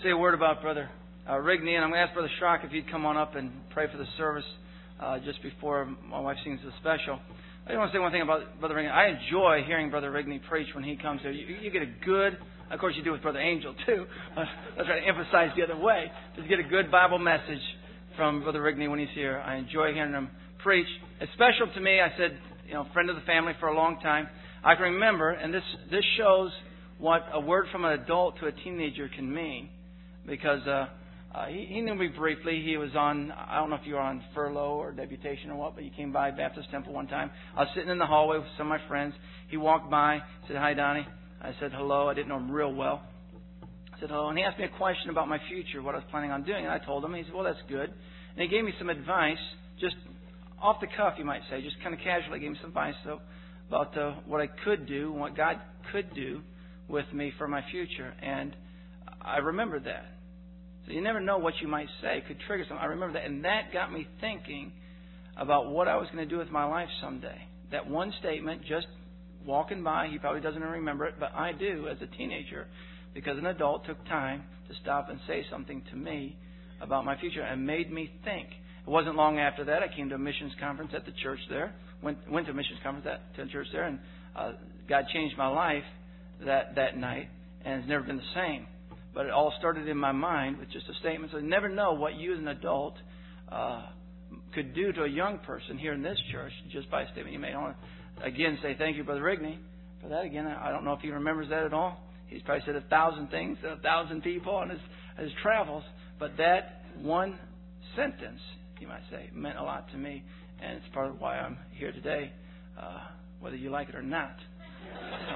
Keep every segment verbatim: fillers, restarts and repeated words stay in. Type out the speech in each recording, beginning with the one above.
say a word about Brother uh, Rigney, and I'm going to ask Brother Schrock if he'd come on up and pray for the service uh, just before my wife sings the special. I just want to say one thing about Brother Rigney. I enjoy hearing Brother Rigney preach when he comes here. You, you get a good, of course you do with Brother Angel too. Uh, let's try to emphasize the other way. Just get a good Bible message from Brother Rigney when he's here. I enjoy hearing him preach. It's special to me. I said, you know, friend of the family for a long time. I can remember, and this this shows what a word from an adult to a teenager can mean, because uh, uh, he, he knew me briefly. He was on, I don't know if you were on furlough or deputation or what, but he came by Baptist Temple one time. I was sitting in the hallway with some of my friends. He walked by, said, "Hi, Donnie." I said hello. I didn't know him real well. I said hello, and he asked me a question about my future, what I was planning on doing, and I told him. He said, "Well, that's good." And he gave me some advice, just off the cuff, you might say, just kind of casually gave me some advice so, about uh, what I could do, what God could do with me for my future. And I remembered that. So you never know what you might say could trigger something. I remember that. And that got me thinking about what I was going to do with my life someday. That one statement, just walking by, he probably doesn't remember it, but I do as a teenager, because an adult took time to stop and say something to me about my future and made me think. It wasn't long after that I came to a missions conference at the church there. Went went to a missions conference at to a church there, and uh, God changed my life that that night, and it's never been the same. But it all started in my mind with just a statement. So you never know what you as an adult uh, could do to a young person here in this church just by a statement you made. I want to again say thank you, Brother Rigney, for that. Again, I don't know if he remembers that at all. He's probably said a thousand things to a thousand people on his his travels, but that one sentence, you might say, meant a lot to me, and it's part of why I'm here today, uh, whether you like it or not. So,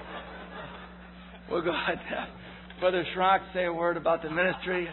we'll go ahead and have Brother Schrock say a word about the ministry.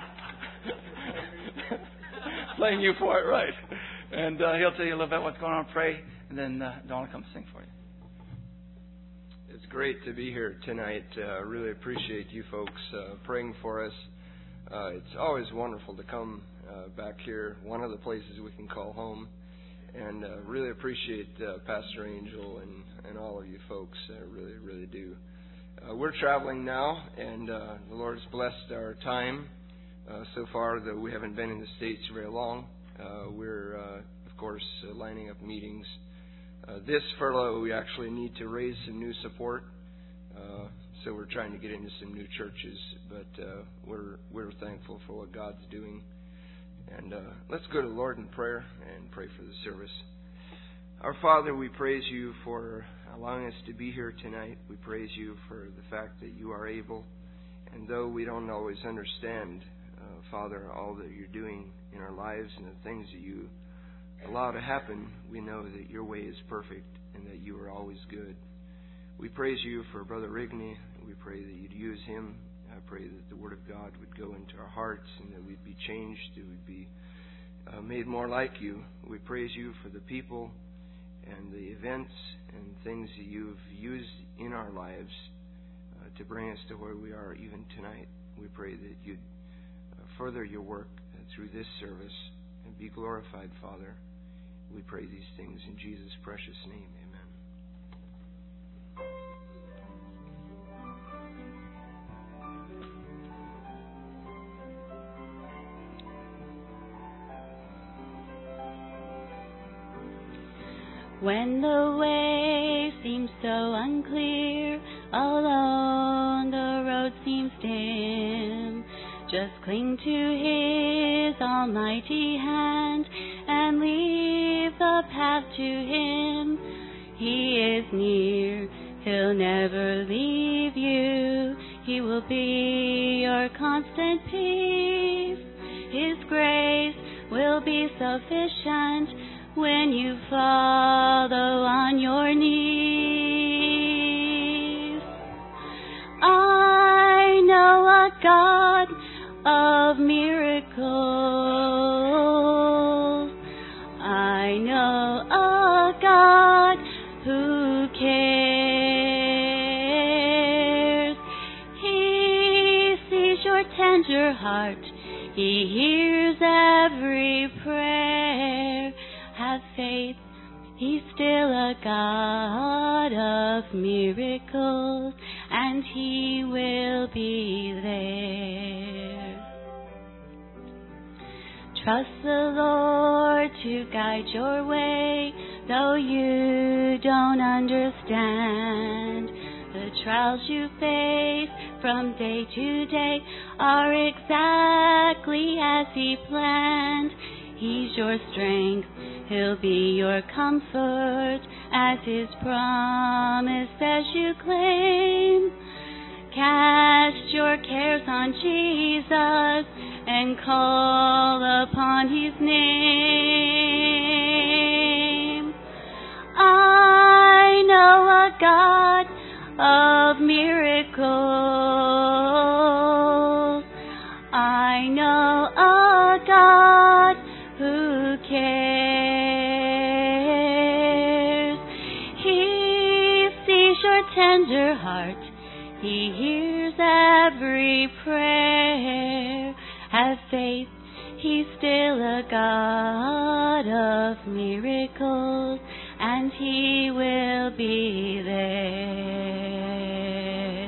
Blame you for it, right? And uh, he'll tell you a little bit what's going on, pray, and then uh, Dawn will come sing for you. It's great to be here tonight. I uh, really appreciate you folks uh, praying for us. Uh, it's always wonderful to come uh, back here, one of the places we can call home, and uh, really appreciate uh, Pastor Angel and, and all of you folks. I really, really do. Uh, we're traveling now, and uh, the Lord has blessed our time uh, so far, though we haven't been in the States very long. Uh, we're, uh, of course, uh, lining up meetings. Uh, this furlough, we actually need to raise some new support. Uh, So we're trying to get into some new churches, but uh, we're we're thankful for what God's doing. And uh, let's go to the Lord in prayer and pray for the service. Our Father, we praise you for allowing us to be here tonight. We praise you for the fact that you are able. And though we don't always understand, uh, Father, all that you're doing in our lives and the things that you allow to happen, we know that your way is perfect and that you are always good. We praise you for Brother Rigney. We pray that you'd use him. I pray that the Word of God would go into our hearts and that we'd be changed, that we'd be uh, made more like you. We praise you for the people and the events and things that you've used in our lives uh, to bring us to where we are even tonight. We pray that you'd uh, further your work uh, through this service and be glorified, Father. We pray these things in Jesus' precious name. Amen. When the way seems so unclear, alone the road seems dim, just cling to His almighty hand and leave the path to Him. He is near, He'll never leave you. He will be your constant peace. His grace will be sufficient when you follow on your knees. I know a God of miracles. I know a God who cares. He sees your tender heart. He hears every prayer. Have faith, He's still a God of miracles, and He will be there. Trust the Lord to guide your way, though you don't understand. The trials you face from day to day are exactly as He planned. He's your strength, He'll be your comfort, as His promise as you claim. Cast your cares on Jesus and call upon His name. I know a God of miracles. I know a God who cares. He sees your tender heart. He hears every prayer. Have faith, He's still a God of miracles, and He will be there.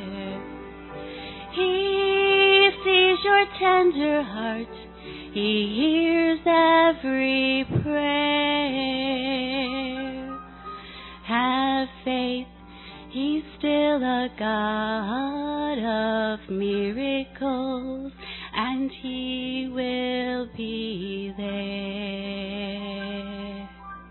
He sees your tender heart. He hears every prayer. Have faith, He's still a God of miracles, and He will be there.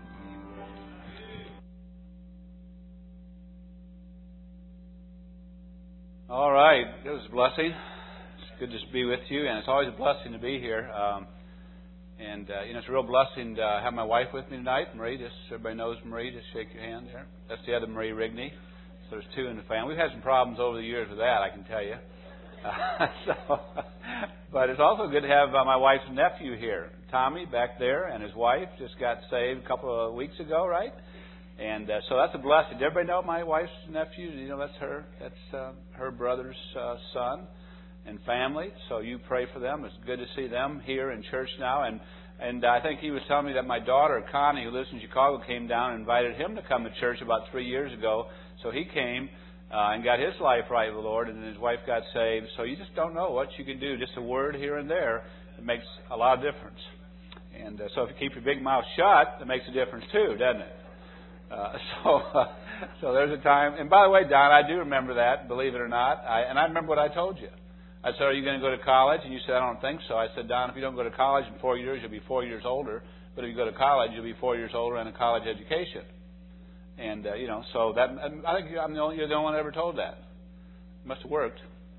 All right. It was a blessing. It's good to be with you, and it's always a blessing to be here. Um, and, uh, you know, it's a real blessing to have my wife with me tonight, Marie. Just everybody knows Marie. Just shake your hand there. That's the other Marie Rigney. So there's two in the family. We've had some problems over the years with that, I can tell you. Uh, so, but it's also good to have uh, my wife's nephew here, Tommy, back there, and his wife just got saved a couple of weeks ago, right? And uh, so that's a blessing. Did everybody know my wife's nephew? You know, that's her. That's uh, her brother's uh, son and family. So you pray for them. It's good to see them here in church now. And and I think he was telling me that my daughter, Connie, who lives in Chicago, came down and invited him to come to church about three years ago. So he came uh, and got his life right with the Lord, and his wife got saved. So you just don't know what you can do. Just a word here and there, it makes a lot of difference. And uh, so if you keep your big mouth shut, it makes a difference too, doesn't it? Uh, so, uh, so there's a time. And by the way, Don, I do remember that, believe it or not. I, and I remember what I told you. I said, "Are you going to go to college?" And you said, "I don't think so." I said, "Don, if you don't go to college in four years, you'll be four years older. But if you go to college, you'll be four years older and a college education." And uh, you know, so that I think I'm the only, you're the only one that ever told that. It must have worked.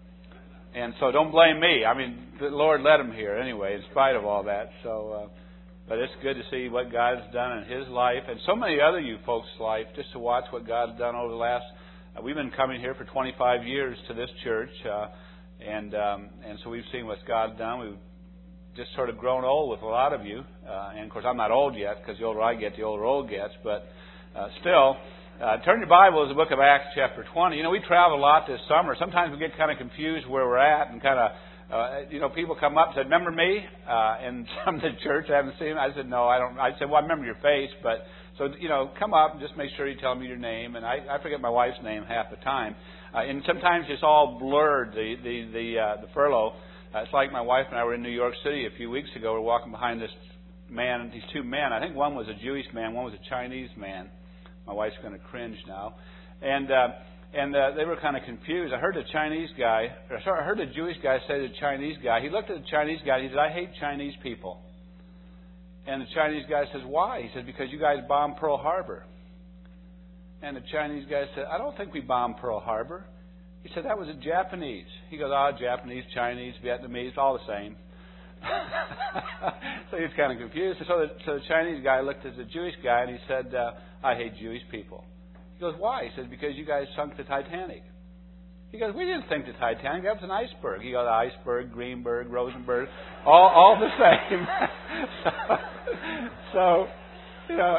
And so don't blame me. I mean, the Lord led him here anyway, in spite of all that. So. Uh, But it's good to see what God has done in his life and so many other you folks' life, just to watch what God has done over the last. Uh, we've been coming here for twenty-five years to this church, uh, and um, and so we've seen what God's done. We've just sort of grown old with a lot of you, uh, and of course I'm not old yet, because the older I get, the older old gets. But uh, still, uh, turn your Bible to the book of Acts, chapter twenty. You know, we travel a lot this summer. Sometimes we get kind of confused where we're at, and kind of. Uh, you know, people come up and said, "Remember me?" Uh, and some of the church, I haven't seen them. I said, "No, I don't." I said, "Well, I remember your face, but so you know, come up and just make sure you tell me your name." And I, I forget my wife's name half the time, uh, and sometimes it's all blurred. The the the uh, the furlough. Uh, it's like my wife and I were in New York City a few weeks ago. We're walking behind this man, these two men. I think one was a Jewish man, one was a Chinese man. My wife's going to cringe now, and. Uh, And uh, they were kind of confused. I heard the Chinese guy, or sorry, I heard the Jewish guy say to the Chinese guy, he looked at the Chinese guy and he said, "I hate Chinese people." And the Chinese guy says, "Why?" He said, "Because you guys bombed Pearl Harbor." And the Chinese guy said, "I don't think we bombed Pearl Harbor." He said, "That was the Japanese." He goes, "Ah, Japanese, Chinese, Vietnamese, all the same." So he was kind of confused. So the, so the Chinese guy looked at the Jewish guy and he said, uh, "I hate Jewish people." He goes, "Why?" He says, "Because you guys sunk the Titanic." He goes, "We didn't sink the Titanic. That was an iceberg." He goes, "Iceberg, Greenberg, Rosenberg, all all the same." so, so, you know,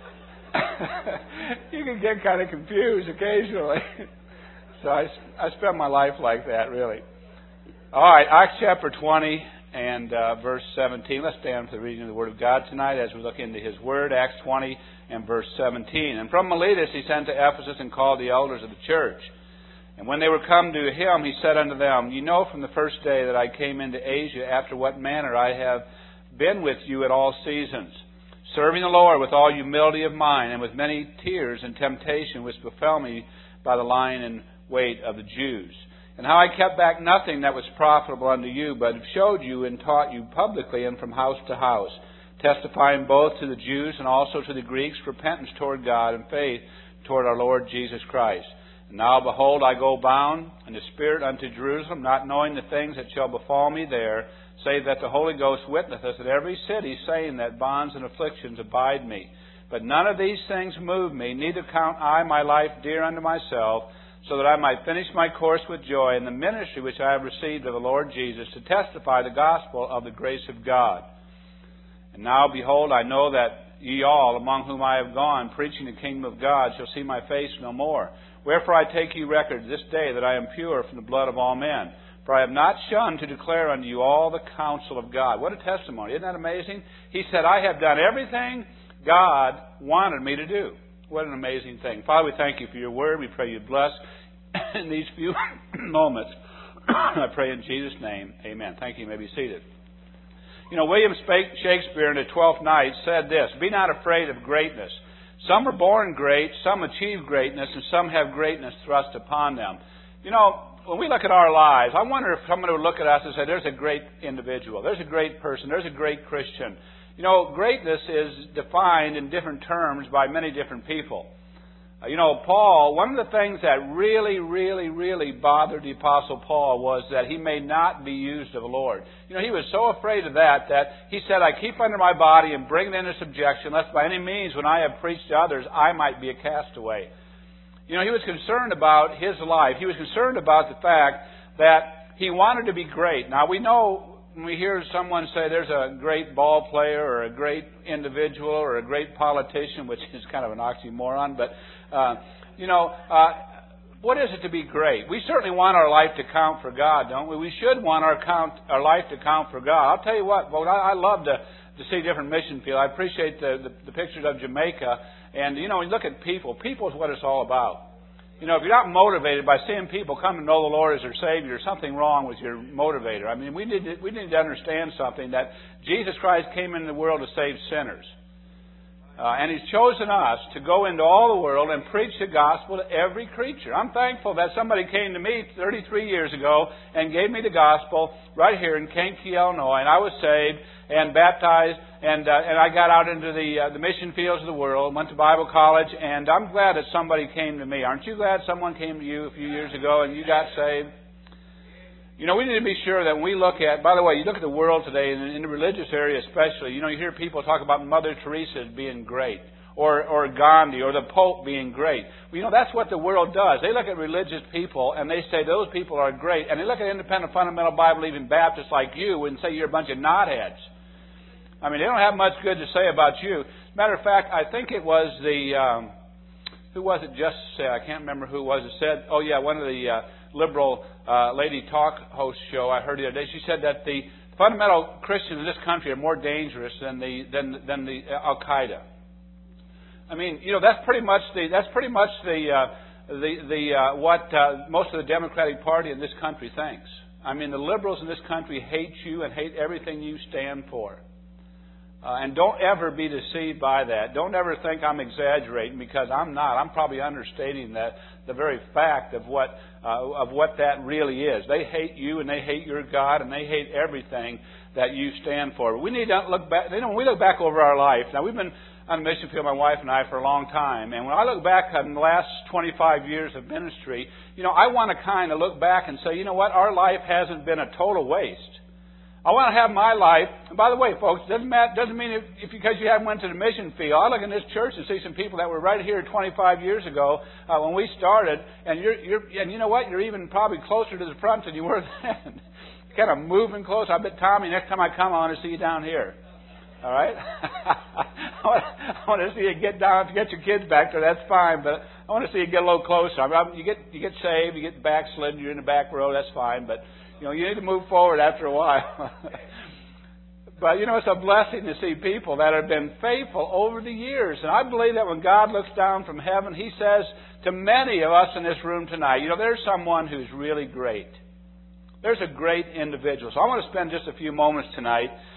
you can get kind of confused occasionally. So I, I spent my life like that, really. All right, Acts chapter twenty and uh, verse seventeen. Let's stand for the reading of the Word of God tonight as we look into His Word. Acts twenty and verse seventeen. "And from Miletus he sent to Ephesus and called the elders of the church. And when they were come to him, he said unto them, You know from the first day that I came into Asia, after what manner I have been with you at all seasons, serving the Lord with all humility of mind and with many tears and temptation which befell me by the lying in wait of the Jews. And how I kept back nothing that was profitable unto you, but showed you and taught you publicly and from house to house, testifying both to the Jews and also to the Greeks repentance toward God and faith toward our Lord Jesus Christ. And now, behold, I go bound in the Spirit unto Jerusalem, not knowing the things that shall befall me there, save that the Holy Ghost witnesseth at every city, saying that bonds and afflictions abide me. But none of these things move me, neither count I my life dear unto myself, so that I might finish my course with joy in the ministry which I have received of the Lord Jesus, to testify the gospel of the grace of God. And now, behold, I know that ye all, among whom I have gone, preaching the kingdom of God, shall see my face no more. Wherefore I take ye record this day that I am pure from the blood of all men. For I have not shunned to declare unto you all the counsel of God. What a testimony. Isn't that amazing? He said, I have done everything God wanted me to do. What an amazing thing. Father, we thank you for your word. We pray you bless in these few moments. I pray in Jesus' name. Amen. Thank you. You may be seated. You know, William Shakespeare in the Twelfth Night said this, be not afraid of greatness. Some are born great, some achieve greatness, and some have greatness thrust upon them. You know, when we look at our lives, I wonder if someone would look at us and say, there's a great individual, there's a great person, there's a great Christian. You know, greatness is defined in different terms by many different people. Uh, you know, Paul, one of the things that really, really, really bothered the Apostle Paul was that he may not be used of the Lord. You know, he was so afraid of that that he said, I keep under my body and bring it into subjection, lest by any means when I have preached to others, I might be a castaway. You know, he was concerned about his life. He was concerned about the fact that he wanted to be great. Now, we know when we hear someone say there's a great ball player or a great individual or a great politician, which is kind of an oxymoron, but, uh, you know, uh, what is it to be great? We certainly want our life to count for God, don't we? We should want our count, our life to count for God. I'll tell you what, folks, I, I love to, to see different mission fields. I appreciate the, the, the pictures of Jamaica. And, you know, when you look at people, people is what it's all about. You know, if you're not motivated by seeing people come to know the Lord as their Savior, there's something wrong with your motivator. I mean, we need to, we need to understand something, that Jesus Christ came into the world to save sinners. Uh, and He's chosen us to go into all the world and preach the gospel to every creature. I'm thankful that somebody came to me thirty-three years ago and gave me the gospel right here in Kankakee, Illinois, and I was saved and baptized, and uh, and I got out into the uh, the mission fields of the world, went to Bible college, and I'm glad that somebody came to me. Aren't you glad someone came to you a few years ago and you got saved? You know, we need to be sure that when we look at, by the way, you look at the world today, and in the religious area especially, you know, you hear people talk about Mother Teresa as being great, or or Gandhi, or the Pope being great. Well, you know, that's what the world does. They look at religious people, and they say those people are great. And they look at independent, fundamental, Bible-believing Baptists like you and say you're a bunch of knotheads. I mean, they don't have much good to say about you. As a matter of fact, I think it was the, um, who was it just said, I can't remember who it was, it said, oh yeah, one of the uh, liberal uh, lady talk host show I heard the other day, she said that the fundamental Christians in this country are more dangerous than the than than the uh, Al Qaeda. I mean, you know, that's pretty much the that's pretty much the uh, the the uh, what uh, most of the Democratic Party in this country thinks. I mean, the liberals in this country hate you and hate everything you stand for. Uh, and don't ever be deceived by that. Don't ever think I'm exaggerating, because I'm not. I'm probably understating that the very fact of what uh, of what that really is. They hate you, and they hate your God, and they hate everything that you stand for. We need to look back. You know, when we look back over our life. Now, we've been on the mission field, my wife and I, for a long time. And when I look back on the last twenty-five years of ministry, you know, I want to kind of look back and say, you know what, our life hasn't been a total waste. I want to have my life. And by the way, folks, doesn't matter, doesn't mean if, if because you haven't went to the mission field. I look in this church and see some people that were right here twenty-five years ago uh, when we started, and you're, you're, and you know what? You're even probably closer to the front than you were then. Kind of moving close. I bet Tommy, next time I come, I want to see you down here. All right? I, want, I want to see you get down. If you get your kids back there, that's fine. But I want to see you get a little closer. I mean, you get you get saved, you get backslidden, you're in the back row. That's fine. But you know, you need to move forward after a while. But, you know, it's a blessing to see people that have been faithful over the years. And I believe that when God looks down from heaven, He says to many of us in this room tonight, you know, there's someone who's really great. There's a great individual. So I want to spend just a few moments tonight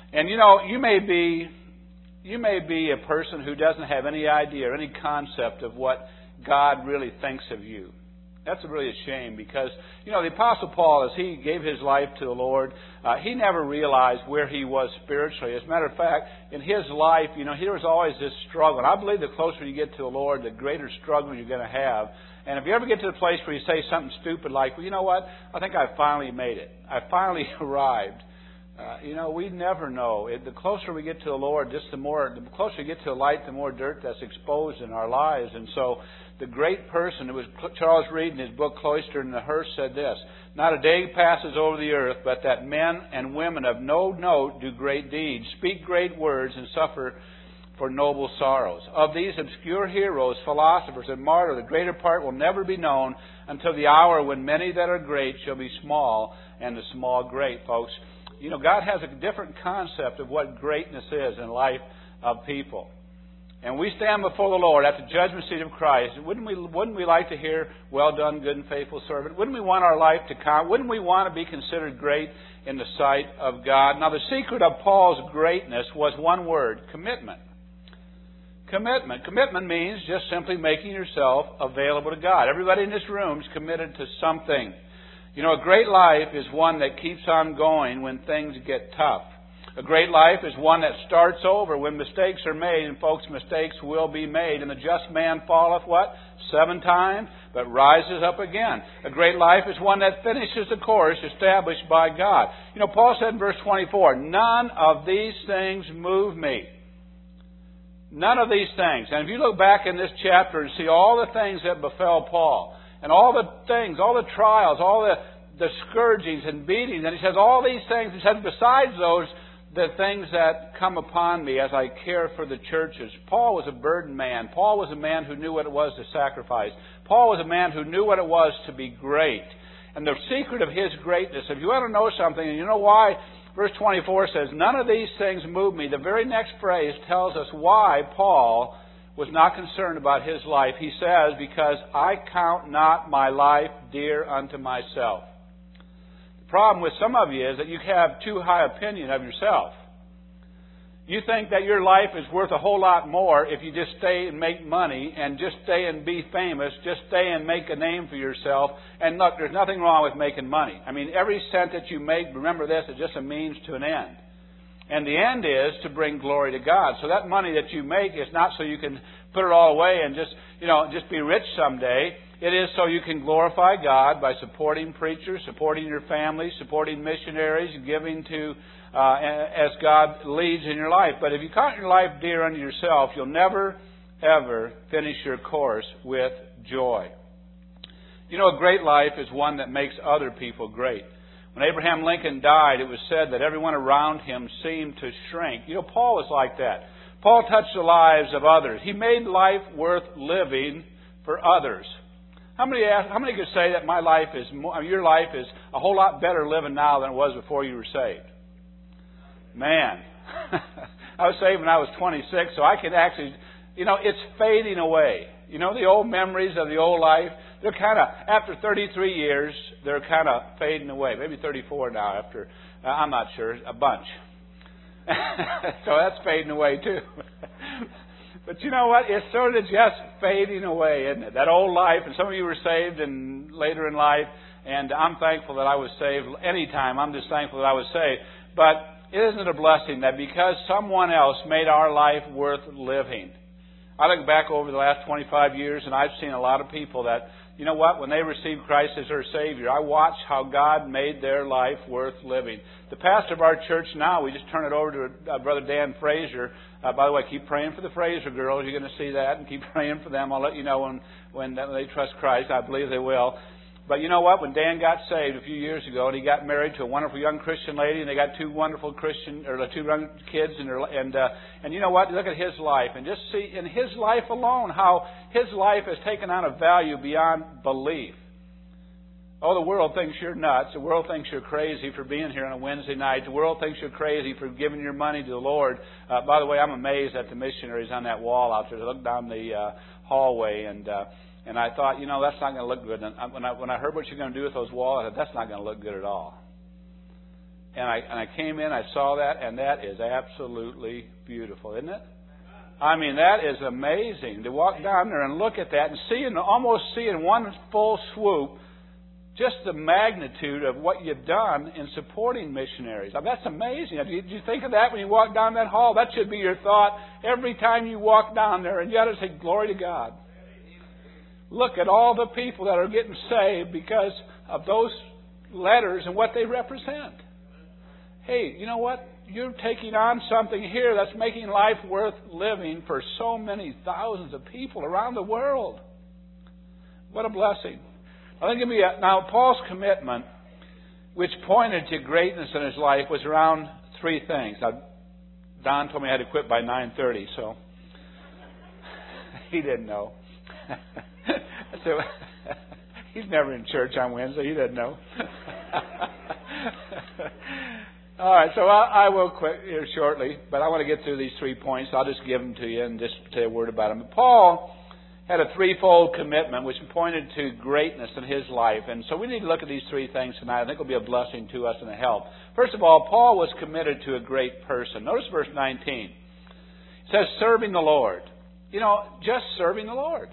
And you know, you may be you may be a person who doesn't have any idea or any concept of what God really thinks of you. That's really a shame because, you know, the Apostle Paul, as he gave his life to the Lord, uh, he never realized where he was spiritually. As a matter of fact, in his life, you know, there was always this struggle. And I believe the closer you get to the Lord, the greater struggle you're going to have. And if you ever get to the place where you say something stupid like, well, you know what, I think I finally made it. I finally arrived. Uh, you know, we never know. It, the closer we get to the Lord, just the more, the closer we get to the light, the more dirt that's exposed in our lives. And so, the great person, it was Charles Reed in his book Cloistered in the Hearse, said this: "Not a day passes over the earth, but that men and women of no note do great deeds, speak great words, and suffer for noble sorrows. Of these obscure heroes, philosophers, and martyrs, the greater part will never be known until the hour when many that are great shall be small, and the small great." Folks, you know, God has a different concept of what greatness is in the life of people. And we stand before the Lord at the judgment seat of Christ. Wouldn't we, wouldn't we like to hear, "Well done, good and faithful servant"? Wouldn't we want our life to count? Wouldn't we want to be considered great in the sight of God? Now, the secret of Paul's greatness was one word: commitment. Commitment. Commitment means just simply making yourself available to God. Everybody in this room is committed to something. You know, a great life is one that keeps on going when things get tough. A great life is one that starts over when mistakes are made, and folks, mistakes will be made. And the just man falleth what? Seven times, but rises up again. A great life is one that finishes the course established by God. You know, Paul said in verse twenty-four, "None of these things move me." None of these things. And if you look back in this chapter and see all the things that befell Paul, and all the things, all the trials, all the, the scourgings and beatings, and he says all these things, he said, besides those, the things that come upon me as I care for the churches. Paul was a burdened man. Paul was a man who knew what it was to sacrifice. Paul was a man who knew what it was to be great. And the secret of his greatness, if you want to know something, and you know why, verse twenty-four says, "None of these things move me." The very next phrase tells us why Paul was not concerned about his life. He says, "Because I count not my life dear unto myself." The problem with some of you is that you have too high opinion of yourself. You think that your life is worth a whole lot more if you just stay and make money and just stay and be famous, just stay and make a name for yourself. And look, there's nothing wrong with making money. I mean, every cent that you make, remember this, is just a means to an end. And the end is to bring glory to God. So that money that you make is not so you can put it all away and just, you know, just be rich someday. It is so you can glorify God by supporting preachers, supporting your family, supporting missionaries, giving to uh, as God leads in your life. But if you count your life dear unto yourself, you'll never, ever finish your course with joy. You know, a great life is one that makes other people great. When Abraham Lincoln died, it was said that everyone around him seemed to shrink. You know, Paul was like that. Paul touched the lives of others. He made life worth living for others. How many how many could say that my life is more, your life is a whole lot better living now than it was before you were saved? Man, I was saved when I was twenty-six, so I can actually, you know, it's fading away. You know, the old memories of the old life, they're kind of, after thirty-three years, they're kind of fading away. Maybe thirty-four now after, uh, I'm not sure, a bunch. So that's fading away too. But you know what? It's sort of just fading away, isn't it? That old life, and some of you were saved and later in life, and I'm thankful that I was saved anytime. I'm just thankful that I was saved. But isn't it a blessing that because someone else made our life worth living? I look back over the last twenty-five years, and I've seen a lot of people that, you know what, when they received Christ as their Savior, I watched how God made their life worth living. The pastor of our church now, we just turn it over to uh, Brother Dan Fraser. Uh, by the way, keep praying for the Fraser girls. You're going to see that, and keep praying for them. I'll let you know when, when they trust Christ. I believe they will. But you know what? When Dan got saved a few years ago, and he got married to a wonderful young Christian lady, and they got two wonderful Christian or two young kids, and and uh, and you know what? Look at his life, and just see in his life alone how his life has taken on a value beyond belief. Oh, the world thinks you're nuts. The world thinks you're crazy for being here on a Wednesday night. The world thinks you're crazy for giving your money to the Lord. Uh, by the way, I'm amazed at the missionaries on that wall out there. Look down the uh, hallway and. Uh, And I thought, you know, that's not going to look good. And when I when I heard what you're going to do with those walls, I said, that's not going to look good at all. And I and I came in, I saw that, and that is absolutely beautiful, isn't it? I mean, that is amazing to walk down there and look at that and see, and almost see in one full swoop just the magnitude of what you've done in supporting missionaries. I mean, that's amazing. Did you think of that when you walk down that hall? That should be your thought every time you walk down there, and you ought to say, glory to God. Look at all the people that are getting saved because of those letters and what they represent. Hey, you know what? You're taking on something here that's making life worth living for so many thousands of people around the world. What a blessing. I think it'd be a, now Paul's commitment, which pointed to greatness in his life, was around three things. Now, Don told me I had to quit by nine thirty, so he didn't know. So he's never in church on Wednesday. He doesn't know. All right, so I, I will quit here shortly, but I want to get through these three points. I'll just give them to you and just say a word about them. Paul had a threefold commitment which pointed to greatness in his life. And so we need to look at these three things tonight. I think it will be a blessing to us and a help. First of all, Paul was committed to a great person. Notice verse nineteen. It says, serving the Lord. You know, just serving the Lord.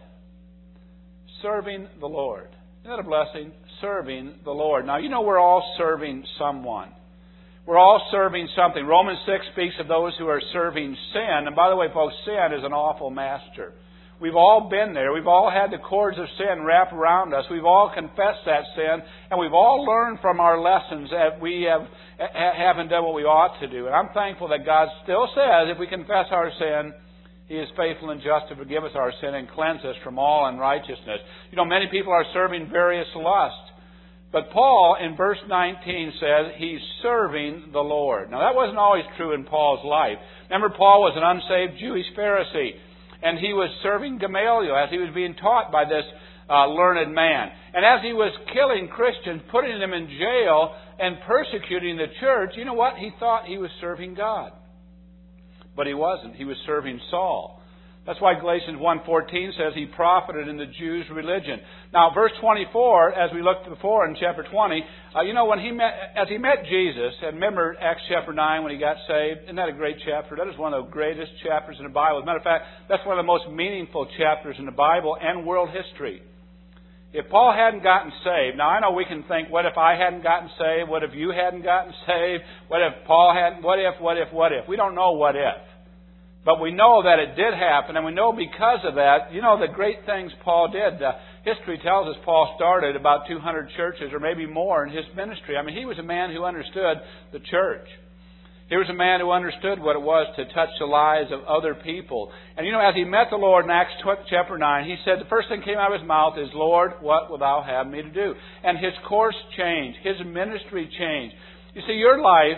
Serving the Lord. Isn't that a blessing? Serving the Lord. Now, you know we're all serving someone. We're all serving something. Romans six speaks of those who are serving sin. And by the way, folks, sin is an awful master. We've all been there. We've all had the cords of sin wrap around us. We've all confessed that sin. And we've all learned from our lessons that we have, haven't done what we ought to do. And I'm thankful that God still says if we confess our sin, He is faithful and just to forgive us our sin and cleanse us from all unrighteousness. You know, many people are serving various lusts. But Paul, in verse nineteen, says he's serving the Lord. Now, that wasn't always true in Paul's life. Remember, Paul was an unsaved Jewish Pharisee. And he was serving Gamaliel as he was being taught by this uh, learned man. And as he was killing Christians, putting them in jail, and persecuting the church, you know what? He thought he was serving God. But he wasn't. He was serving Saul. That's why Galatians one fourteen says he profited in the Jews' religion. Now, verse twenty-four, as we looked before in chapter twenty, uh, you know, when he met, as he met Jesus, and remember Acts chapter nine when he got saved? Isn't that a great chapter? That is one of the greatest chapters in the Bible. As a matter of fact, that's one of the most meaningful chapters in the Bible and world history. If Paul hadn't gotten saved, now I know we can think, what if I hadn't gotten saved? What if you hadn't gotten saved? What if Paul hadn't? What if, what if, what if? We don't know what if. But we know that it did happen, and we know because of that, you know, the great things Paul did. Uh, history tells us Paul started about two hundred churches, or maybe more, in his ministry. I mean, he was a man who understood the church. He was a man who understood what it was to touch the lives of other people. And, you know, as he met the Lord in Acts chapter nine, he said the first thing that came out of his mouth is, Lord, what wilt thou have me to do? And his course changed. His ministry changed. You see, your life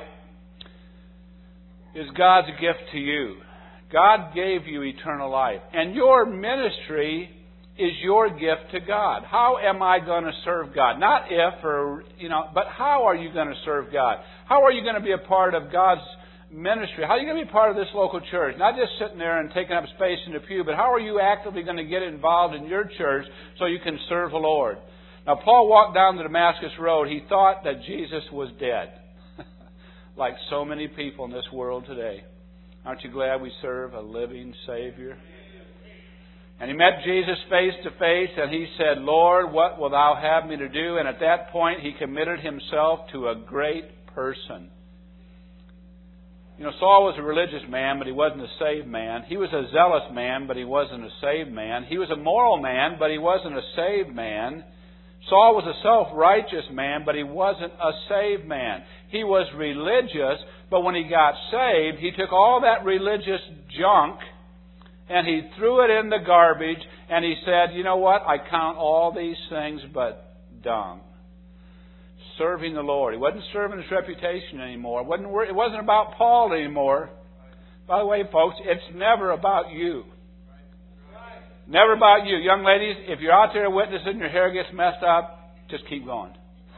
is God's gift to you. God gave you eternal life. And your ministry is your gift to God. How am I going to serve God? Not if or, you know, but how are you going to serve God? How are you going to be a part of God's ministry? How are you going to be a part of this local church? Not just sitting there and taking up space in the pew, but how are you actively going to get involved in your church so you can serve the Lord? Now, Paul walked down the Damascus Road. He thought that Jesus was dead, like so many people in this world today. Aren't you glad we serve a living Savior? And he met Jesus face to face, and he said, Lord, what wilt thou have me to do? And at that point, he committed himself to a great person. You know, Saul was a religious man, but he wasn't a saved man. He was a zealous man, but he wasn't a saved man. He was a moral man, but he wasn't a saved man. Saul was a self-righteous man, but he wasn't a saved man. He was religious, but when he got saved, he took all that religious junk and he threw it in the garbage, and he said, you know what? I count all these things but dung. Serving the Lord. He wasn't serving his reputation anymore. It wasn't, it wasn't about Paul anymore. By the way, folks, it's never about you. Never about you. Young ladies, if you're out there witnessing and your hair gets messed up, just keep going.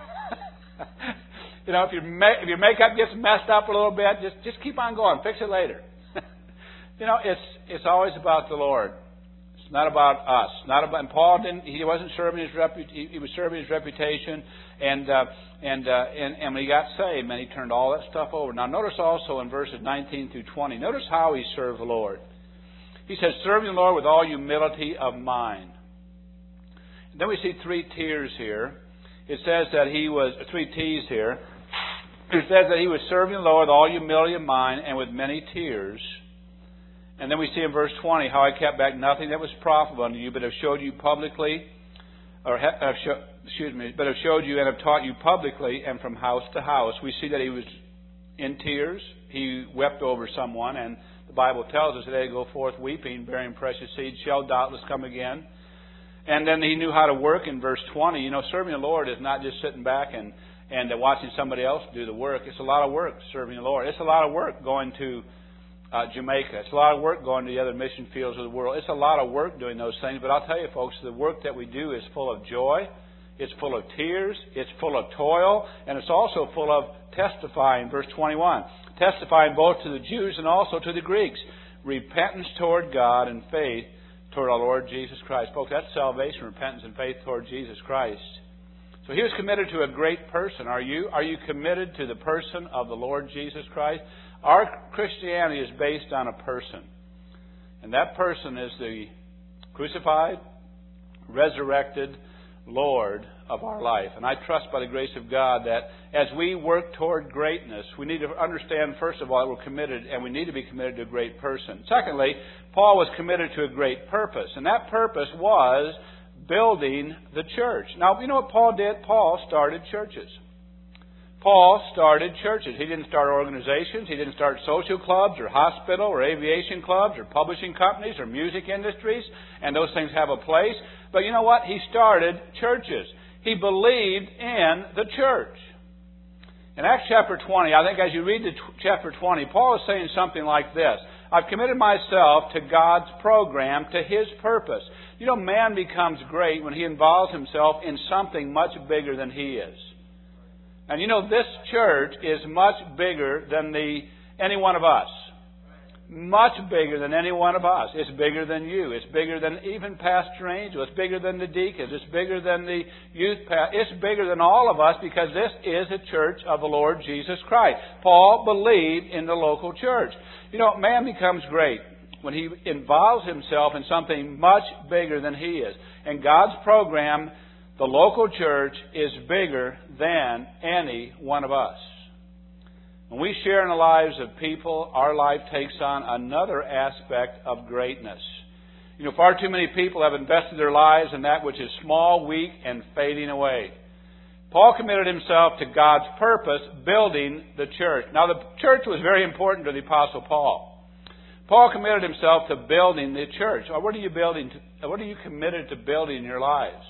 You know, if your ma- if your makeup gets messed up a little bit, just just keep on going. Fix it later. You know, it's it's always about the Lord. It's not about us. Not about. And Paul didn't. He wasn't serving his repu- he, he was serving his reputation. And uh, and, uh, and and when he got saved, man, he turned all that stuff over. Now notice also in verses nineteen through twenty. Notice how he served the Lord. He says, serving the Lord with all humility of mind. And then we see three tiers here. It says that he was three T's here. It says that he was serving the Lord with all humility of mind and with many tears. And then we see in verse twenty how I kept back nothing that was profitable unto you, but have showed you publicly, or have, have show, excuse me, but have showed you and have taught you publicly and from house to house. We see that he was in tears. He wept over someone, and the Bible tells us that they go forth weeping, bearing precious seed, shall doubtless come again. And then he knew how to work in verse twenty. You know, serving the Lord is not just sitting back and, and watching somebody else do the work. It's a lot of work serving the Lord. It's a lot of work going to uh, Jamaica. It's a lot of work going to the other mission fields of the world. It's a lot of work doing those things. But I'll tell you, folks, the work that we do is full of joy. It's full of tears. It's full of toil. And it's also full of testifying, verse twenty-one. Testifying both to the Jews and also to the Greeks. Repentance toward God and faith toward our Lord Jesus Christ. Folks, that's salvation, repentance and faith toward Jesus Christ. So he was committed to a great person. Are you? Are you committed to the person of the Lord Jesus Christ? Our Christianity is based on a person. And that person is the crucified, resurrected Lord of our life. And I trust by the grace of God that as we work toward greatness, we need to understand, first of all, that we're committed, and we need to be committed to a great person. Secondly, Paul was committed to a great purpose, and that purpose was building the church. Now, you know what Paul did? Paul started churches. Paul started churches. He didn't start organizations. He didn't start social clubs or hospital or aviation clubs or publishing companies or music industries, and those things have a place. But you know what? He started churches. He believed in the church. In Acts chapter twenty, I think as you read the t- chapter twenty, Paul is saying something like this. I've committed myself to God's program, to His purpose. You know, man becomes great when he involves himself in something much bigger than he is. And you know, this church is much bigger than the any one of us. Much bigger than any one of us. It's bigger than you. It's bigger than even Pastor Angel. It's bigger than the deacons. It's bigger than the youth pastor. It's bigger than all of us because this is a church of the Lord Jesus Christ. Paul believed in the local church. You know, man becomes great when he involves himself in something much bigger than he is. And God's program, the local church, is bigger than any one of us. When we share in the lives of people, our life takes on another aspect of greatness. You know, far too many people have invested their lives in that which is small, weak, and fading away. Paul committed himself to God's purpose, building the church. Now, the church was very important to the Apostle Paul. Paul committed himself to building the church. What are you building? To, what are you committed to building in your lives?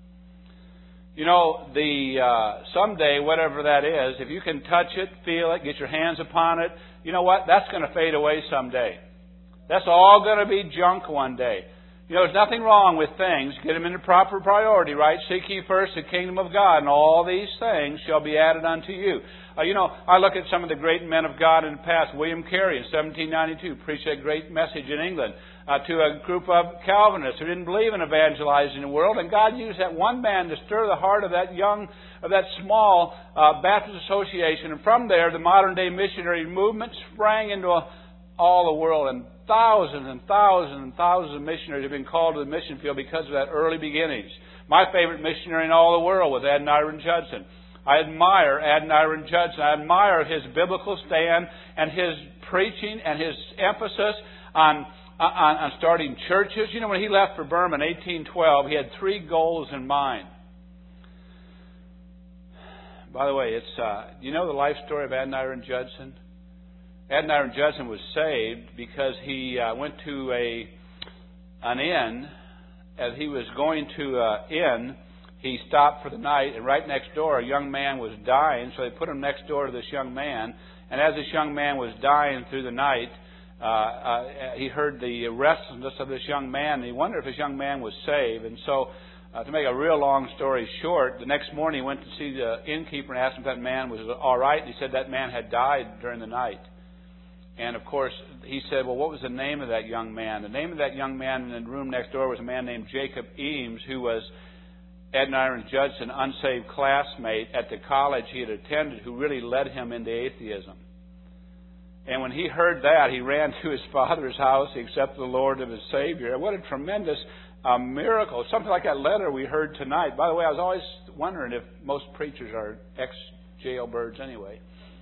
You know, the uh, someday, whatever that is, if you can touch it, feel it, get your hands upon it, you know what? That's going to fade away someday. That's all going to be junk one day. You know, there's nothing wrong with things. Get them into proper priority, right? Seek ye first the kingdom of God, and all these things shall be added unto you. Uh, you know, I look at some of the great men of God in the past. William Carey in seventeen ninety-two preached a great message in England uh, to a group of Calvinists who didn't believe in evangelizing the world, and God used that one man to stir the heart of that young, of that small uh, Baptist association, and from there the modern day missionary movement sprang into a, all the world, and thousands and thousands and thousands of missionaries have been called to the mission field because of that early beginnings. My favorite missionary in all the world was Adoniram Judson. I admire Adoniram Judson. I admire his biblical stand and his preaching and his emphasis on, on, on starting churches. You know, when he left for Burma in eighteen twelve, he had three goals in mind. By the way, it's uh, you know the life story of Adoniram Judson? Adoniram Judson was saved because he uh, went to a an inn. As he was going to an inn, he stopped for the night, and right next door a young man was dying, so they put him next door to this young man. And as this young man was dying through the night, uh, uh, he heard the restlessness of this young man, and he wondered if this young man was saved. And so, uh, to make a real long story short, the next morning he went to see the innkeeper and asked him if that man was all right, and he said that man had died during the night. And, of course, he said, well, what was the name of that young man? The name of that young man in the room next door was a man named Jacob Eames, who was Ed and Irene Judson, unsaved classmate at the college he had attended, who really led him into atheism. And when he heard that, he ran to his father's house. He accepted the Lord as his Savior. And what a tremendous uh, miracle. Something like that letter we heard tonight. By the way, I was always wondering if most preachers are ex-jailbirds anyway.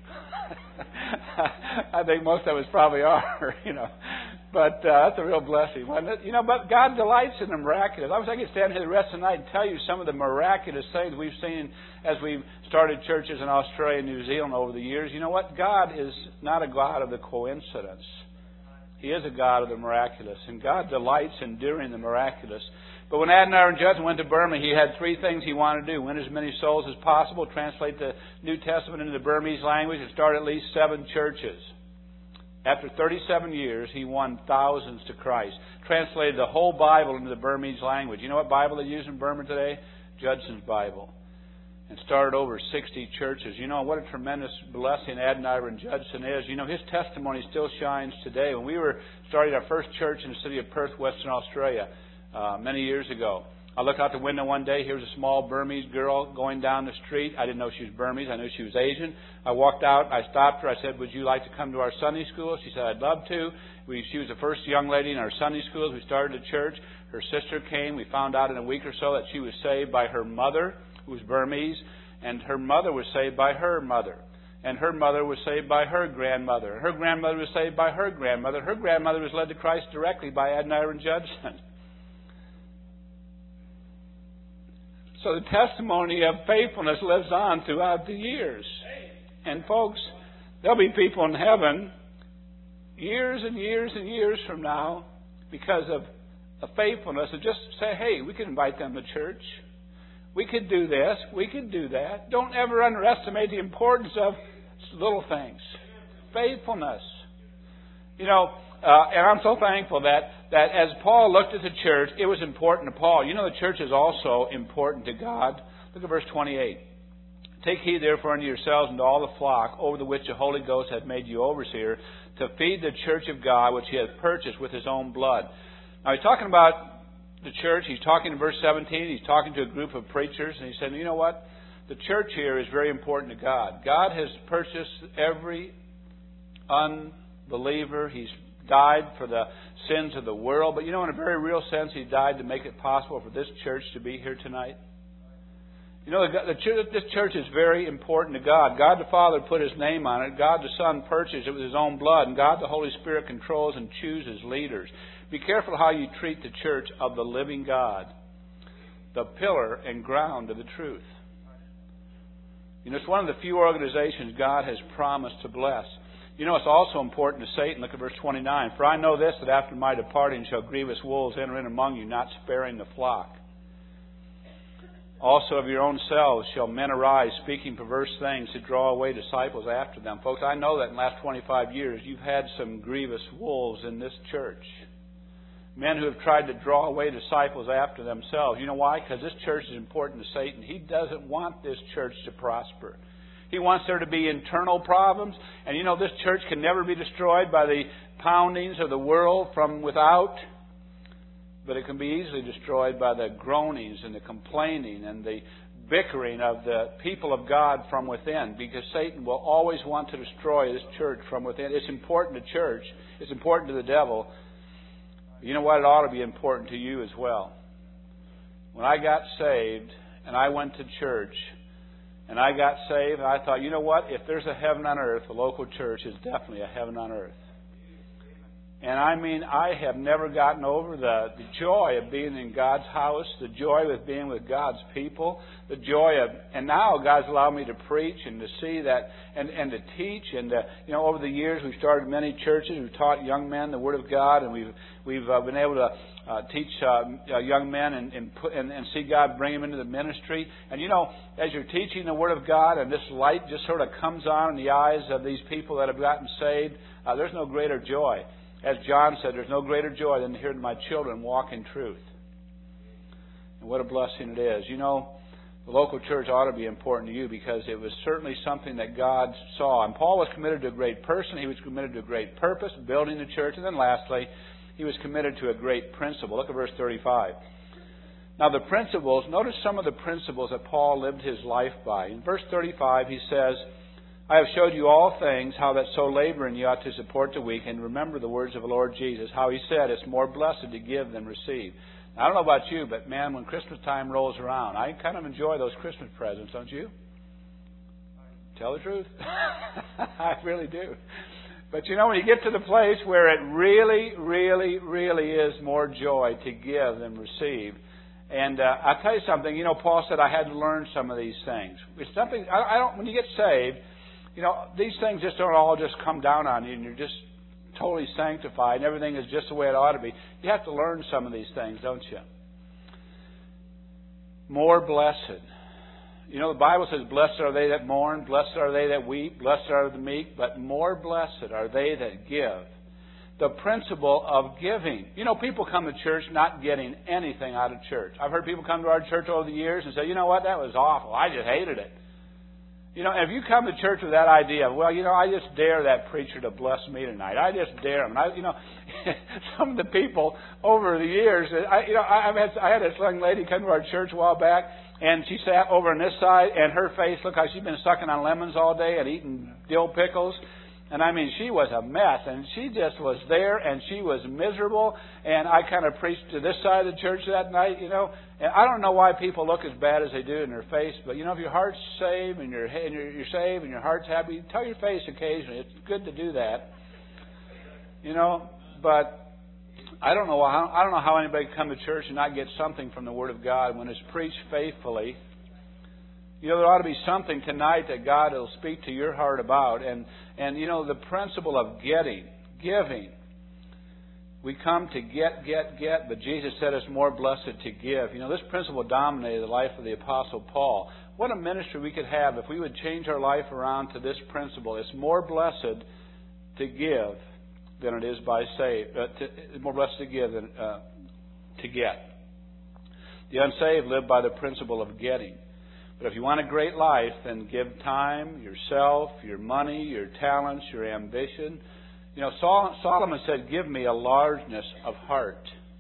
I think most of us probably are, you know. But uh, that's a real blessing, wasn't it? You know, but God delights in the miraculous. I wish I could stand here the rest of the night and tell you some of the miraculous things we've seen as we've started churches in Australia and New Zealand over the years. You know what? God is not a God of the coincidence. He is a God of the miraculous. And God delights in doing the miraculous. But when Adoniram Judson went to Burma, he had three things he wanted to do. Win as many souls as possible, translate the New Testament into the Burmese language, and start at least seven churches. After thirty-seven years, he won thousands to Christ. Translated the whole Bible into the Burmese language. You know what Bible they use in Burma today? Judson's Bible. And started over sixty churches. You know what a tremendous blessing Adoniram Judson is. You know, his testimony still shines today. When we were starting our first church in the city of Perth, Western Australia, Uh, many years ago. I looked out the window one day. Here was a small Burmese girl going down the street. I didn't know she was Burmese. I knew she was Asian. I walked out. I stopped her. I said, would you like to come to our Sunday school? She said, I'd love to. We, she was the first young lady in our Sunday schools. We started a church. Her sister came. We found out in a week or so that she was saved by her mother, who was Burmese, and her mother was saved by her mother. And her mother was saved by her grandmother. And her grandmother was saved by her grandmother. Her grandmother was led to Christ directly by Adoniram Judson. So the testimony of faithfulness lives on throughout the years. And folks, there'll be people in heaven years and years and years from now because of a faithfulness to just say, hey, we could invite them to church. We could do this. We could do that. Don't ever underestimate the importance of little things. Faithfulness. You know, uh, and I'm so thankful that, that as Paul looked at the church, it was important to Paul. You know, the church is also important to God. Look at verse twenty-eight. Take heed, therefore, unto yourselves and to all the flock over the which the Holy Ghost hath made you overseer, to feed the church of God, which he hath purchased with his own blood. Now, he's talking about the church. He's talking in verse seventeen. He's talking to a group of preachers. And he said, you know what? The church here is very important to God. God has purchased every unbeliever. He's died for the sins of the world. But you know, in a very real sense, he died to make it possible for this church to be here tonight. You know, the, the church, this church is very important to God. God the Father put his name on it. God the Son purchased it with his own blood. And God the Holy Spirit controls and chooses leaders. Be careful how you treat the church of the living God, the pillar and ground of the truth. You know, it's one of the few organizations God has promised to bless. You know, it's also important to Satan. Look at verse twenty-nine. For I know this, that after my departing shall grievous wolves enter in among you, not sparing the flock. Also of your own selves shall men arise, speaking perverse things to draw away disciples after them. Folks, I know that in the last twenty-five years you've had some grievous wolves in this church. Men who have tried to draw away disciples after themselves. You know why? Because this church is important to Satan. He doesn't want this church to prosper. He wants there to be internal problems. And you know, this church can never be destroyed by the poundings of the world from without. But it can be easily destroyed by the groanings and the complaining and the bickering of the people of God from within. Because Satan will always want to destroy this church from within. It's important to church. It's important to the devil. You know what? It ought to be important to you as well. When I got saved and I went to church and I got saved, I thought, you know what? If there's a heaven on earth, the local church is definitely a heaven on earth. And I mean, I have never gotten over the, the joy of being in God's house, the joy of being with God's people, the joy of, and now God's allowed me to preach and to see that, and, and to teach. And, uh, you know, over the years we've started many churches. We've taught young men the Word of God, and we've, we've uh, been able to uh, teach uh, young men and, and, put, and, and see God bring them into the ministry. And, you know, as you're teaching the Word of God and this light just sort of comes on in the eyes of these people that have gotten saved, uh, there's no greater joy. As John said, there's no greater joy than to hear my children walk in truth. And what a blessing it is. You know, the local church ought to be important to you, because it was certainly something that God saw. And Paul was committed to a great person. He was committed to a great purpose, building the church. And then lastly, he was committed to a great principle. Look at verse thirty-five. Now the principles, notice some of the principles that Paul lived his life by. In verse thirty-five he says, I have showed you all things, how that so laboring you ought to support the weak. And remember the words of the Lord Jesus, how He said, it's more blessed to give than receive. Now, I don't know about you, but man, when Christmas time rolls around, I kind of enjoy those Christmas presents, don't you? Tell the truth. I really do. But you know, when you get to the place where it really, really, really is more joy to give than receive. And uh, I'll tell you something. You know, Paul said I had to learn some of these things. It's something I, I don't. When you get saved, you know, these things just don't all just come down on you, and you're just totally sanctified, and everything is just the way it ought to be. You have to learn some of these things, don't you? More blessed. You know, the Bible says, blessed are they that mourn, blessed are they that weep, blessed are the meek, but more blessed are they that give. The principle of giving. You know, people come to church not getting anything out of church. I've heard people come to our church over the years and say, you know what, that was awful. I just hated it. You know, if you come to church with that idea, well, you know, I just dare that preacher to bless me tonight. I just dare him. And I, you know, some of the people over the years, I, you know, I, I've had, I had this young lady come to our church a while back, and she sat over on this side, and her face looked like she'd been sucking on lemons all day and eating dill pickles. And I mean, she was a mess, and she just was there, and she was miserable. And I kind of preached to this side of the church that night, you know. And I don't know why people look as bad as they do in their face, but you know, if your heart's saved and you're and you're, you're saved and your heart's happy, tell your face occasionally. It's good to do that, you know. But I don't know how I don't know how anybody can come to church and not get something from the Word of God when it's preached faithfully. You know, there ought to be something tonight that God will speak to your heart about. And, and you know, the principle of getting, giving. We come to get, get, get, but Jesus said it's more blessed to give. You know, this principle dominated the life of the Apostle Paul. What a ministry we could have if we would change our life around to this principle. It's more blessed to give than it is by save. Uh, to, it's more blessed to give than uh, to get. The unsaved live by the principle of getting. But if you want a great life, then give time, yourself, your money, your talents, your ambition. You know, Solomon said, give me a largeness of heart.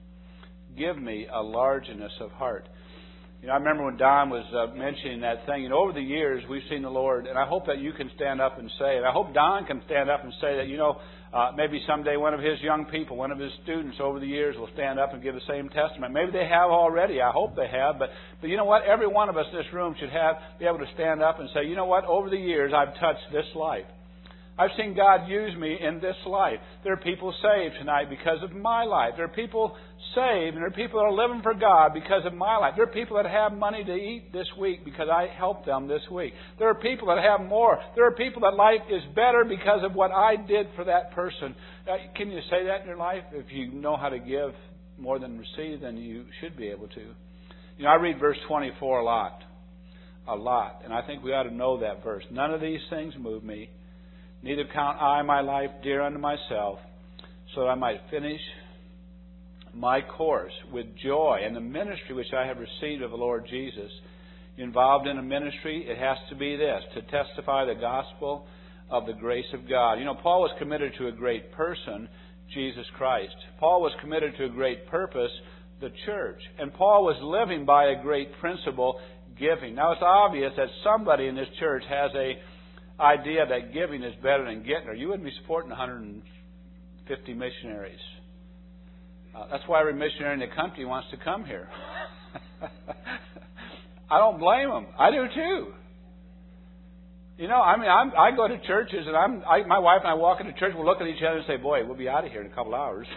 Give me a largeness of heart. You know, I remember when Don was uh, mentioning that thing. You know, over the years, we've seen the Lord, and I hope that you can stand up and say, and I hope Don can stand up and say that, you know, uh, maybe someday one of his young people, one of his students over the years will stand up and give the same testament. Maybe they have already. I hope they have. But, but you know what? Every one of us in this room should have be able to stand up and say, you know what? Over the years, I've touched this life. I've seen God use me in this life. There are people saved tonight because of my life. There are people saved, and there are people that are living for God because of my life. There are people that have money to eat this week because I helped them this week. There are people that have more. There are people that life is better because of what I did for that person. Uh, can you say that in your life? If you know how to give more than receive, then you should be able to. You know, I read verse twenty-four a lot. A lot. And I think we ought to know that verse. None of these things move me. Neither count I my life dear unto myself, so that I might finish my course with joy and the ministry which I have received of the Lord Jesus. Involved in a ministry, it has to be this, to testify the gospel of the grace of God. You know, Paul was committed to a great person, Jesus Christ. Paul was committed to a great purpose, the church. And Paul was living by a great principle, giving. Now, it's obvious that somebody in this church has a idea that giving is better than getting, or you wouldn't be supporting one hundred fifty missionaries. Uh, that's why every missionary in the country wants to come here. I don't blame them. I do too. You know, I mean, I'm, I go to churches, and I'm, I, my wife and I walk into church, we'll look at each other and say, boy, we'll be out of here in a couple hours.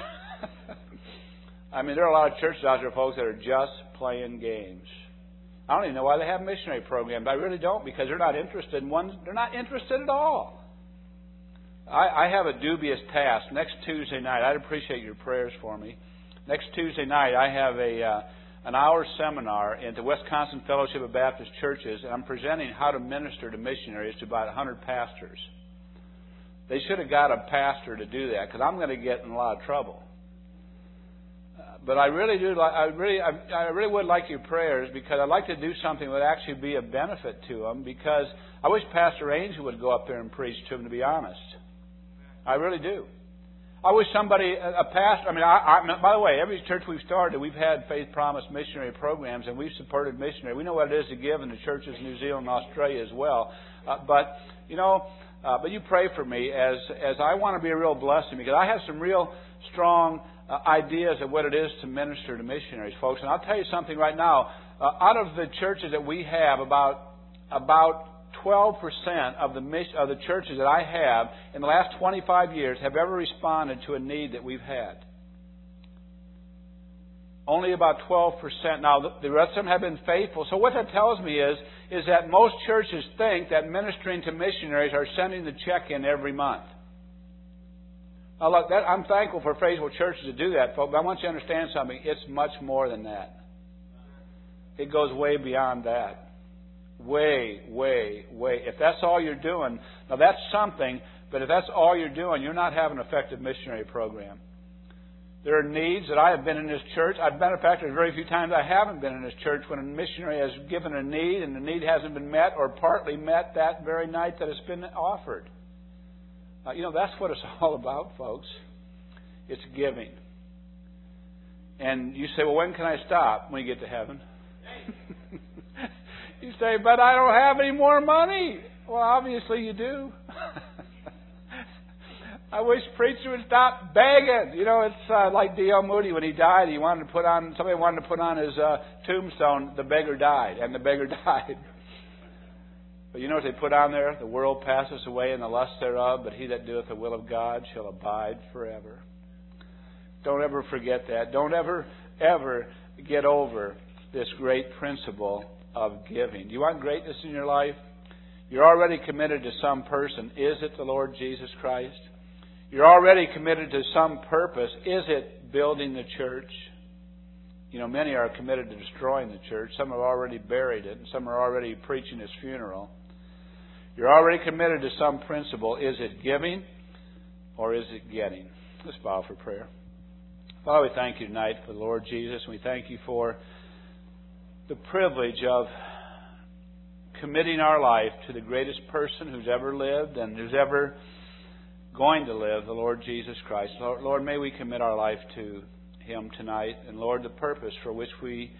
I mean, there are a lot of churches out there, folks, that are just playing games. I don't even know why they have missionary programs. I really don't, because they're not interested in one. They're not interested at all. I, I have a dubious task. Next Tuesday night, I'd appreciate your prayers for me. Next Tuesday night, I have a uh, an hour seminar at the Wisconsin Fellowship of Baptist Churches, and I'm presenting how to minister to missionaries to about one hundred pastors. They should have got a pastor to do that, because I'm going to get in a lot of trouble. but I really do. Like, I really, I, I really would like your prayers because I'd like to do something that would actually be a benefit to them. Because I wish Pastor Angel would go up there and preach to them. To be honest, I really do. I wish somebody, a pastor. I mean, I, I, by the way, every church we've started, we've had Faith Promise missionary programs, and we've supported missionary. We know what it is to give in the churches in New Zealand and Australia as well. Uh, but you know, uh, but you pray for me as as I want to be a real blessing because I have some real strong uh, ideas of what it is to minister to missionaries, folks. And I'll tell you something right now. Uh, out of the churches that we have, about about twelve percent of the of the churches that I have in the last twenty-five years have ever responded to a need that we've had. Only about twelve percent. Now, the rest of them have been faithful. So what that tells me is, is that most churches think that ministering to missionaries are sending the check in every month. Now, look, that, I'm thankful for faithful churches to do that, folks, but I want you to understand something. It's much more than that. It goes way beyond that. Way, way, way. If that's all you're doing, now that's something, but if that's all you're doing, you're not having an effective missionary program. There are needs that I have been in this church. I've been, in fact, there's very few times I haven't been in this church when a missionary has given a need and the need hasn't been met or partly met that very night that it's been offered. Uh, you know, that's what it's all about, folks. It's giving. And you say, well, when can I stop? When you get to heaven. You say, but I don't have any more money. Well, obviously you do. I wish preachers would stop begging. You know, it's uh, like D L Moody when he died. He wanted to put on somebody wanted to put on his uh, tombstone, "The beggar died," and the beggar died. But you know what they put on there? The world passes away and the lust thereof, but he that doeth the will of God shall abide forever. Don't ever forget that. Don't ever, ever get over this great principle of giving. Do you want greatness in your life? You're already committed to some person. Is it the Lord Jesus Christ? You're already committed to some purpose. Is it building the church? You know, many are committed to destroying the church. Some have already buried it, and some are already preaching his funeral. You're already committed to some principle. Is it giving or is it getting? Let's bow for prayer. Father, we thank you tonight for the Lord Jesus, and we thank you for the privilege of committing our life to the greatest person who's ever lived and who's ever going to live, the Lord Jesus Christ. Lord, Lord, may we commit our life to him tonight. And Lord, the purpose for which we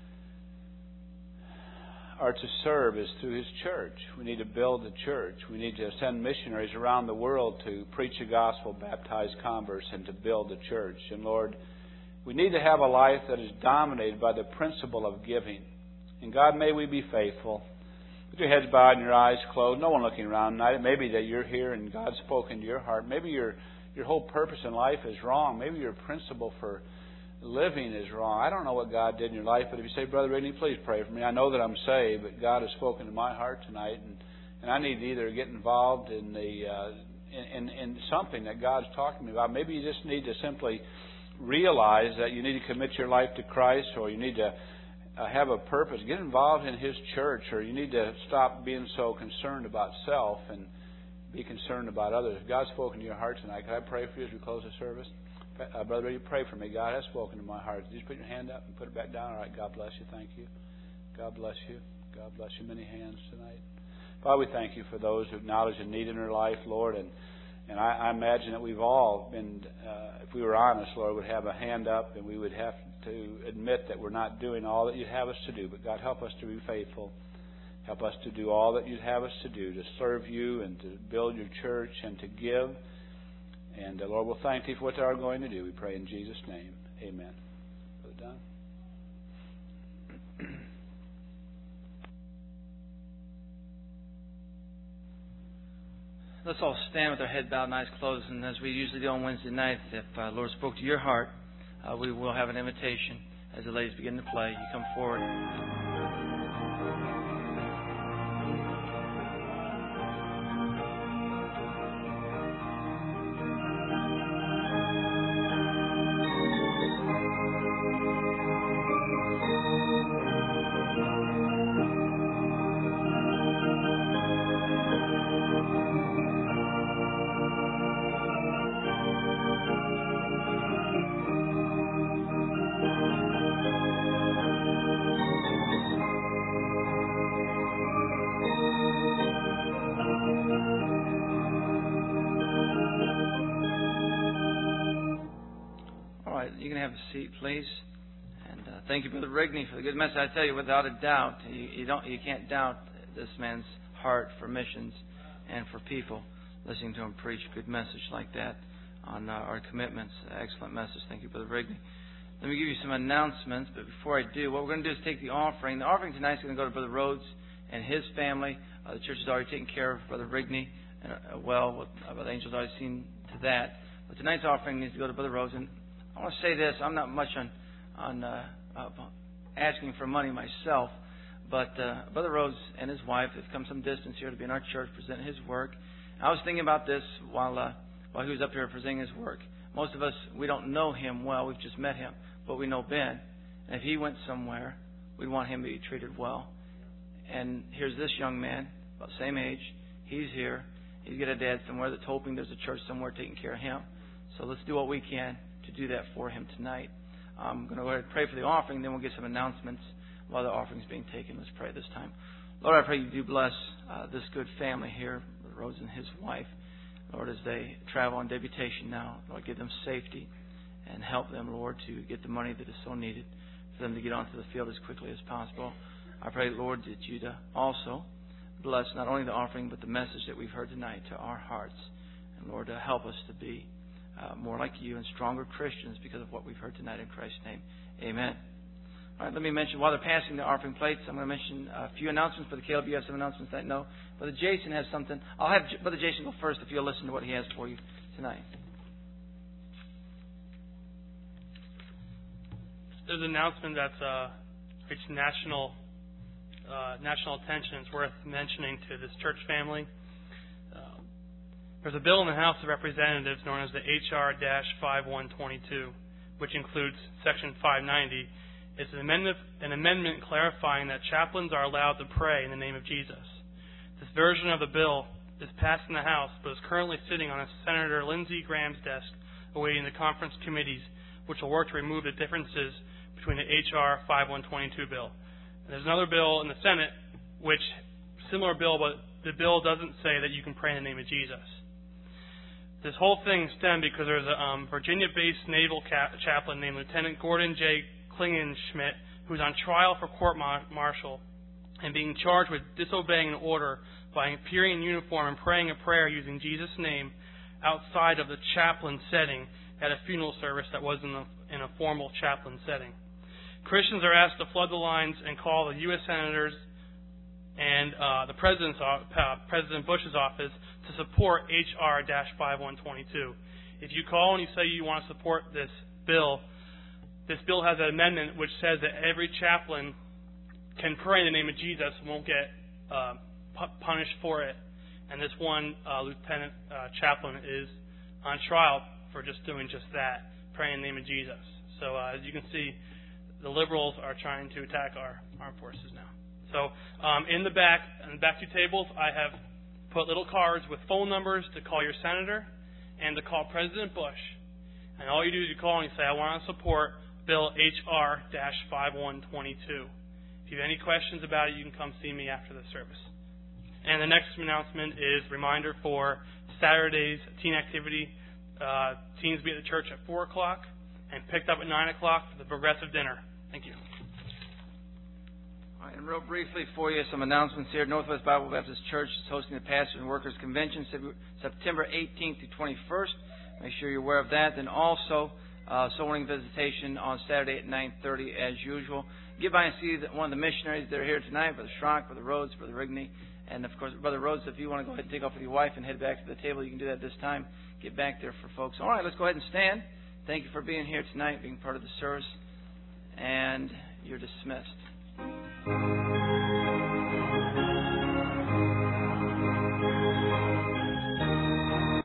are to serve is through his church. We need to build the church. We need to send missionaries around the world to preach the gospel, baptize converts, and to build the church. And Lord, we need to have a life that is dominated by the principle of giving. And God, may we be faithful. With your heads bowed and your eyes closed, no one looking around tonight. It may be that you're here and God's spoken to your heart. Maybe your your whole purpose in life is wrong. Maybe your principle for living is wrong. I don't know what God did in your life, but if you say, Brother Rigney, please pray for me. I know that I'm saved, but God has spoken to my heart tonight, and, and I need to either get involved in the uh, in, in, in something that God's talking to me about. Maybe you just need to simply realize that you need to commit your life to Christ, or you need to uh, have a purpose. Get involved in his church, or you need to stop being so concerned about self and be concerned about others. If God's spoken to your heart tonight, can I pray for you as we close the service? Uh, brother, you pray for me. God has spoken to my heart. Just put your hand up and put it back down. All right, God bless you. Thank you. God bless you. God bless you. Many hands tonight. Father, we thank you for those who acknowledge a need in their life, Lord. And, and I, I imagine that we've all been, uh, if we were honest, Lord, would have a hand up and we would have to admit that we're not doing all that you'd have us to do. But God, help us to be faithful. Help us to do all that you'd have us to do, to serve you and to build your church and to give. And, uh, Lord, we'll thank you for what they are going to do. We pray in Jesus' name. Amen. Brother Don? Let's all stand with our head bowed and eyes closed. And as we usually do on Wednesday night, if uh, Lord spoke to your heart, uh, we will have an invitation as the ladies begin to play. You come forward. Rigney have a seat, please. And uh, thank you, Brother Rigney, for the good message. I tell you, without a doubt, you, you don't, you can't doubt this man's heart for missions and for people. Listening to him preach a good message like that on uh, our commitments. Excellent message. Thank you, Brother Rigney. Let me give you some announcements, but before I do, what we're going to do is take the offering. The offering tonight is going to go to Brother Rhodes and his family. Uh, the church has already taken care of Brother Rigney and, uh, well. With, uh, Brother Angel's already seen to that. But tonight's offering needs to go to Brother Rhodes. And I want to say this. I'm not much on, on uh, uh, asking for money myself, but uh, Brother Rhodes and his wife have come some distance here to be in our church, present his work. I was thinking about this while uh, while he was up here presenting his work. Most of us, we don't know him well. We've just met him. But we know Ben. And if he went somewhere, we'd want him to be treated well. And here's this young man, about the same age. He's here. He's got a dad somewhere that's hoping there's a church somewhere taking care of him. So let's do what we can to do that for him tonight. I'm going to go ahead and pray for the offering, then we'll get some announcements while the offering's being taken. Let's pray this time. Lord, I pray you do bless uh, this good family here, Rose and his wife. Lord, as they travel on deputation now, Lord, give them safety and help them, Lord, to get the money that is so needed for them to get onto the field as quickly as possible. I pray, Lord, that you'd also bless not only the offering but the message that we've heard tonight to our hearts. And, Lord, uh, help us to be uh, more like you and stronger Christians because of what we've heard tonight in Christ's name. Amen. All right, let me mention, while they're passing the offering plates, I'm going to mention a few announcements. Brother Caleb, you have some announcements that know. Brother Jason has something. I'll have Brother Jason go first if you'll listen to what he has for you tonight. There's an announcement that's uh, reached national uh, national attention. It's worth mentioning to this church family. Uh, there's a bill in the House of Representatives known as the H R fifty-one twenty-two, which includes Section five ninety. It's an amendment, an amendment clarifying that chaplains are allowed to pray in the name of Jesus. This version of the bill is passed in the House, but is currently sitting on Senator Lindsey Graham's desk, awaiting the conference committees, which will work to remove the differences between the H R fifty-one twenty-two bill. And there's another bill in the Senate, which similar bill, but the bill doesn't say that you can pray in the name of Jesus. This whole thing stemmed because there's a um, Virginia-based naval cap- chaplain named Lieutenant Gordon J. Klingenschmidt, who's on trial for court-martial and being charged with disobeying an order by appearing in uniform and praying a prayer using Jesus' name outside of the chaplain setting at a funeral service that was in a, in a formal chaplain setting. Christians are asked to flood the lines and call the U S senators and uh, the President's uh, President Bush's office to support H R fifty-one twenty-two. If you call and you say you want to support this bill, this bill has an amendment which says that every chaplain can pray in the name of Jesus and won't get uh, pu- punished for it. And this one uh, lieutenant uh, chaplain is on trial for just doing just that, praying in the name of Jesus. So uh, as you can see, the liberals are trying to attack our armed forces now. So um, in the back, on the back two tables, I have put little cards with phone numbers to call your senator and to call President Bush. And all you do is you call and you say, I want to support Bill H R fifty-one twenty-two. If you have any questions about it, you can come see me after the service. And the next announcement is a reminder for Saturday's teen activity. Uh, teens be at the church at four o'clock and picked up at nine o'clock for the progressive dinner. Thank you. All right, and real briefly for you, some announcements here. Northwest Bible Baptist Church is hosting the Pastors and Workers Convention September eighteenth to twenty-first. Make sure you're aware of that. Then also, uh, soul winning visitation on Saturday at nine thirty as usual. Get by and see that one of the missionaries that are here tonight, Brother Schrock, Brother Rhodes, Brother Rigney, and of course, Brother Rhodes, if you want to go ahead and take off with your wife and head back to the table, you can do that this time. Get back there for folks. All right, let's go ahead and stand. Thank you for being here tonight, being part of the service, and you're dismissed.